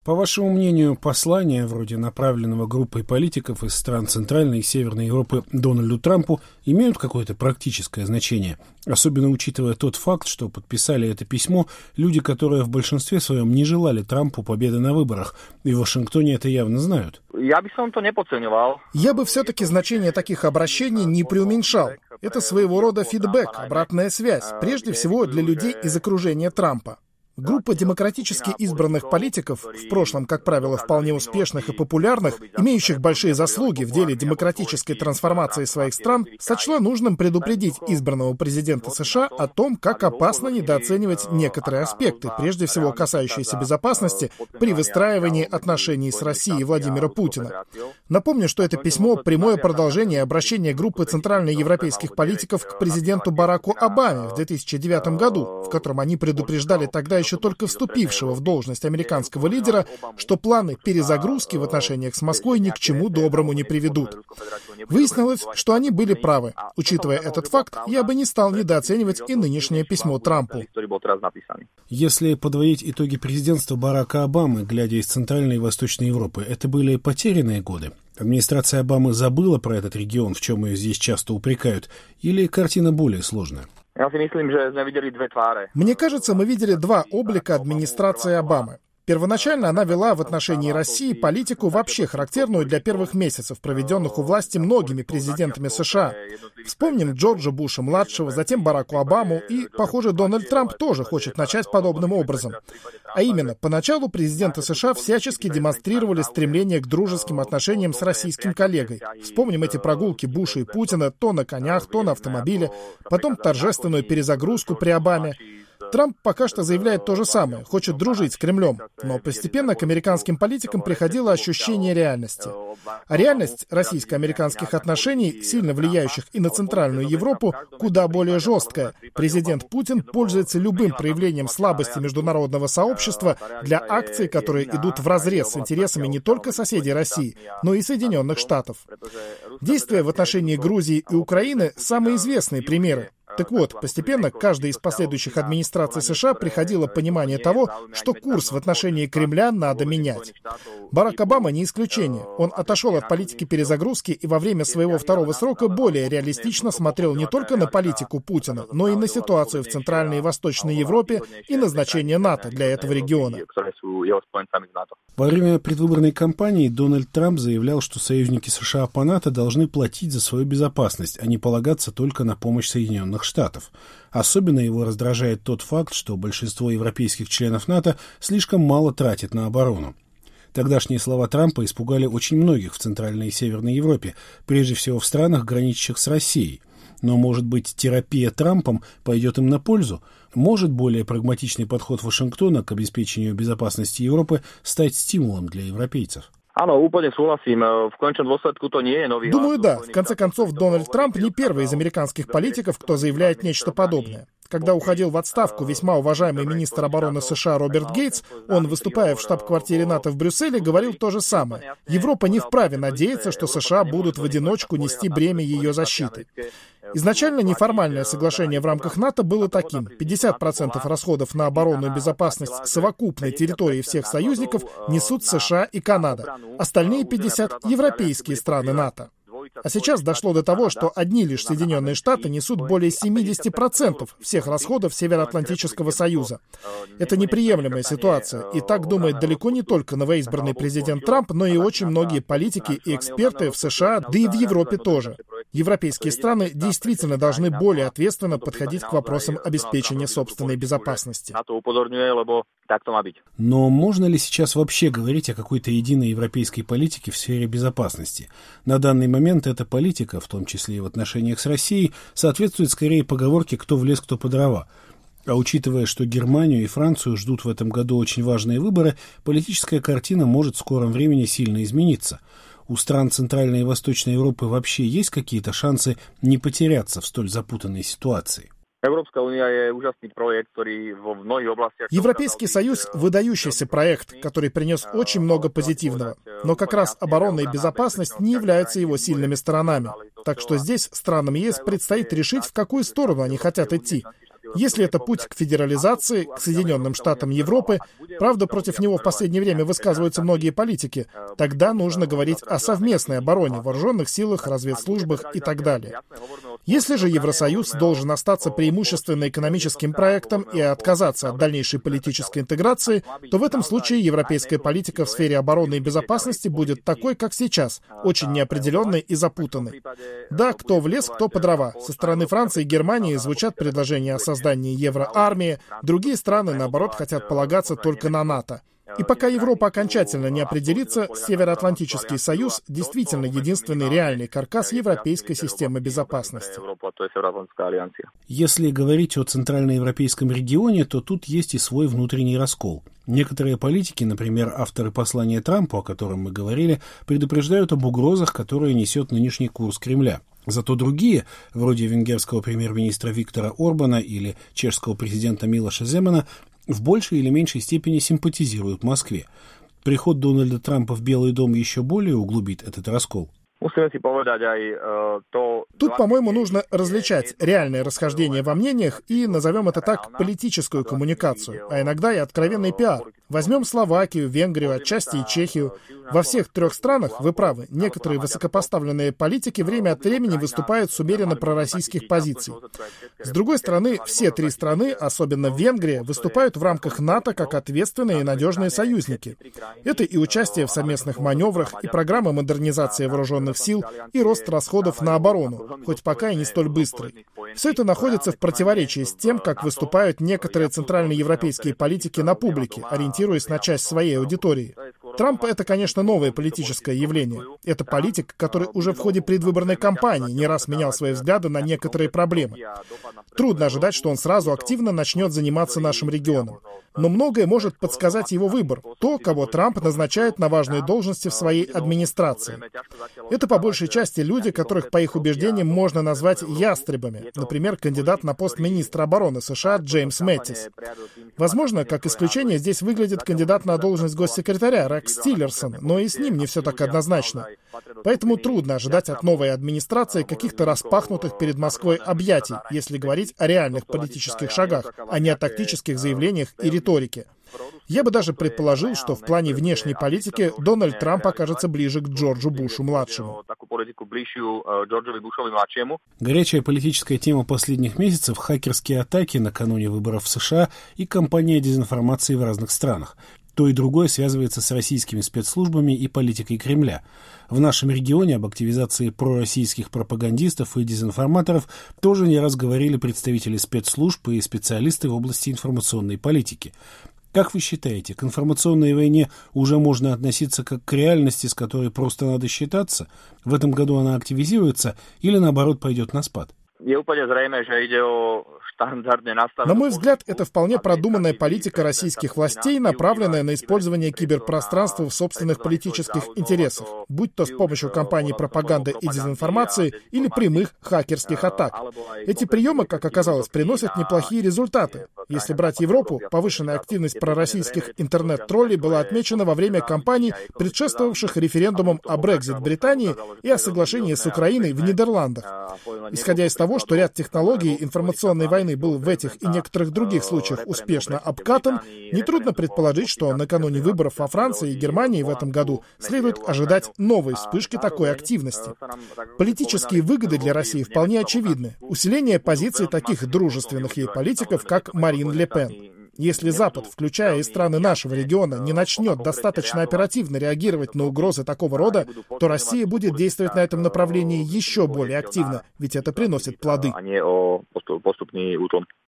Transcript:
По вашему мнению, послания, вроде направленного группой политиков из стран Центральной и Северной Европы Дональду Трампу, имеют какое-то практическое значение? Особенно учитывая тот факт, что подписали это письмо люди, которые в большинстве своем не желали Трампу победы на выборах, и в Вашингтоне это явно знают. Я бы все-таки значение таких обращений не преуменьшал. Это своего рода фидбэк, обратная связь, прежде всего для людей из окружения Трампа. Группа демократически избранных политиков, в прошлом, как правило, вполне успешных и популярных, имеющих большие заслуги в деле демократической трансформации своих стран, сочла нужным предупредить избранного президента США о том, как опасно недооценивать некоторые аспекты, прежде всего касающиеся безопасности, при выстраивании отношений с Россией Владимира Путина. Напомню, что это письмо — прямое продолжение обращения группы центральноевропейских политиков к президенту Бараку Обаме в 2009 году, в котором они предупреждали тогда еще только вступившего в должность американского лидера, что планы перезагрузки в отношениях с Москвой ни к чему доброму не приведут. Выяснилось, что они были правы. Учитывая этот факт, я бы не стал недооценивать и нынешнее письмо Трампу. Если подводить итоги президентства Барака Обамы, глядя из Центральной и Восточной Европы, это были потерянные годы? Администрация Обамы забыла про этот регион, в чем ее здесь часто упрекают, или картина более сложная? Мне кажется, мы видели два облика администрации Обамы. Первоначально она вела в отношении России политику, вообще характерную для первых месяцев, проведенных у власти многими президентами США. Вспомним Джорджа Буша-младшего, затем Бараку Обаму, и, похоже, Дональд Трамп тоже хочет начать подобным образом. А именно, поначалу президенты США всячески демонстрировали стремление к дружеским отношениям с российским коллегой. Вспомним эти прогулки Буша и Путина то на конях, то на автомобиле, потом торжественную перезагрузку при Обаме. Трамп пока что заявляет то же самое, хочет дружить с Кремлем, но постепенно к американским политикам приходило ощущение реальности. А реальность российско-американских отношений, сильно влияющих и на Центральную Европу, куда более жесткая. Президент Путин пользуется любым проявлением слабости международного сообщества для акций, которые идут вразрез с интересами не только соседей России, но и Соединенных Штатов. Действия в отношении Грузии и Украины – самые известные примеры. Так вот, постепенно к каждой из последующих администраций США приходило понимание того, что курс в отношении Кремля надо менять. Барак Обама не исключение. Он отошел от политики перезагрузки и во время своего второго срока более реалистично смотрел не только на политику Путина, но и на ситуацию в Центральной и Восточной Европе и назначение НАТО для этого региона. Во время предвыборной кампании Дональд Трамп заявлял, что союзники США по НАТО должны платить за свою безопасность, а не полагаться только на помощь Соединенных Штатов. Особенно его раздражает тот факт, что большинство европейских членов НАТО слишком мало тратит на оборону. Тогдашние слова Трампа испугали очень многих в Центральной и Северной Европе, прежде всего в странах, граничащих с Россией. Но, может быть, терапия Трампом пойдет им на пользу? Может более прагматичный подход Вашингтона к обеспечению безопасности Европы стать стимулом для европейцев? Думаю, да. В конце концов, Дональд Трамп не первый из американских политиков, кто заявляет нечто подобное. Когда уходил в отставку весьма уважаемый министр обороны США Роберт Гейтс, он, выступая в штаб-квартире НАТО в Брюсселе, говорил то же самое. Европа не вправе надеяться, что США будут в одиночку нести бремя ее защиты. Изначально неформальное соглашение в рамках НАТО было таким. 50% расходов на оборону и безопасность совокупной территории всех союзников несут США и Канада. Остальные 50% — европейские страны НАТО. А сейчас дошло до того, что одни лишь Соединенные Штаты несут более 70% всех расходов Североатлантического Союза. Это неприемлемая ситуация, и так думает далеко не только новоизбранный президент Трамп, но и очень многие политики и эксперты в США, да и в Европе тоже. Европейские страны действительно должны более ответственно подходить к вопросам обеспечения собственной безопасности. Но можно ли сейчас вообще говорить о какой-то единой европейской политике в сфере безопасности? На данный момент эта политика, в том числе и в отношениях с Россией, соответствует скорее поговорке «кто в лес, кто по дрова». А учитывая, что Германию и Францию ждут в этом году очень важные выборы, политическая картина может в скором времени сильно измениться. У стран Центральной и Восточной Европы вообще есть какие-то шансы не потеряться в столь запутанной ситуации? Европейский Союз – выдающийся проект, который принес очень много позитивного. Но как раз оборона и безопасность не являются его сильными сторонами. Так что здесь странам ЕС предстоит решить, в какую сторону они хотят идти. Если это путь к федерализации, к Соединенным Штатам Европы, правда, против него в последнее время высказываются многие политики, тогда нужно говорить о совместной обороне, вооруженных силах, разведслужбах и так далее. Если же Евросоюз должен остаться преимущественно экономическим проектом и отказаться от дальнейшей политической интеграции, то в этом случае европейская политика в сфере обороны и безопасности будет такой, как сейчас, очень неопределенной и запутанной. Да, кто в лес, кто по дрова. Со стороны Франции и Германии звучат предложения о создании евроармии, другие страны, наоборот, хотят полагаться только на НАТО. И пока Европа окончательно не определится, Североатлантический союз действительно единственный реальный каркас европейской системы безопасности. Если говорить о центральноевропейском регионе, то тут есть и свой внутренний раскол. Некоторые политики, например, авторы послания Трампу, о котором мы говорили, предупреждают об угрозах, которые несет нынешний курс Кремля. Зато другие, вроде венгерского премьер-министра Виктора Орбана или чешского президента Милоша Земана, в большей или меньшей степени симпатизируют Москве. Приход Дональда Трампа в Белый дом еще более углубит этот раскол. Тут, по-моему, нужно различать реальное расхождение во мнениях и, назовем это так, политическую коммуникацию, а иногда и откровенный пиар. Возьмем Словакию, Венгрию, отчасти и Чехию. Во всех трех странах, вы правы, некоторые высокопоставленные политики время от времени выступают с умеренно пророссийских позиций. С другой стороны, все три страны, особенно Венгрия, выступают в рамках НАТО как ответственные и надежные союзники. Это и участие в совместных маневрах, и программа модернизации вооруженных сил, и рост расходов на оборону, хоть пока и не столь быстрый. Все это находится в противоречии с тем, как выступают некоторые центральноевропейские политики на публике, ориентируясь на часть своей аудитории. Трамп — это, конечно, новое политическое явление. Это политик, который уже в ходе предвыборной кампании не раз менял свои взгляды на некоторые проблемы. Трудно ожидать, что он сразу активно начнет заниматься нашим регионом. Но многое может подсказать его выбор, то, кого Трамп назначает на важные должности в своей администрации. Это по большей части люди, которых, по их убеждениям, можно назвать ястребами, например, кандидат на пост министра обороны США Джеймс Мэттис. Возможно, как исключение здесь выглядит кандидат на должность госсекретаря Рекс Тиллерсон, но и с ним не все так однозначно. Поэтому трудно ожидать от новой администрации каких-то распахнутых перед Москвой объятий, если говорить о реальных политических шагах, а не о тактических заявлениях и риторике. Я бы даже предположил, что в плане внешней политики Дональд Трамп окажется ближе к Джорджу Бушу-младшему. Горячая политическая тема последних месяцев — хакерские атаки накануне выборов в США и кампания дезинформации в разных странах. То и другое связывается с российскими спецслужбами и политикой Кремля. В нашем регионе об активизации пророссийских пропагандистов и дезинформаторов тоже не раз говорили представители спецслужб и специалисты в области информационной политики. Как вы считаете, к информационной войне уже можно относиться как к реальности, с которой просто надо считаться? В этом году она активизируется или, наоборот, пойдет на спад? На мой взгляд, это вполне продуманная политика российских властей, направленная на использование киберпространства в собственных политических интересах, будь то с помощью кампаний пропаганды и дезинформации или прямых хакерских атак. Эти приемы, как оказалось, приносят неплохие результаты. Если брать Европу, повышенная активность пророссийских интернет-троллей была отмечена во время кампаний, предшествовавших референдумам о Брексит в Британии и о соглашении с Украиной в Нидерландах. Исходя из того, что ряд технологий информационной войны был в этих и некоторых других случаях успешно обкатан, нетрудно предположить, что накануне выборов во Франции и Германии в этом году следует ожидать новой вспышки такой активности. Политические выгоды для России вполне очевидны. Усиление позиций таких дружественных ей политиков, как Марин Ле Пен. Если Запад, включая и страны нашего региона, не начнет достаточно оперативно реагировать на угрозы такого рода, то Россия будет действовать на этом направлении еще более активно, ведь это приносит плоды.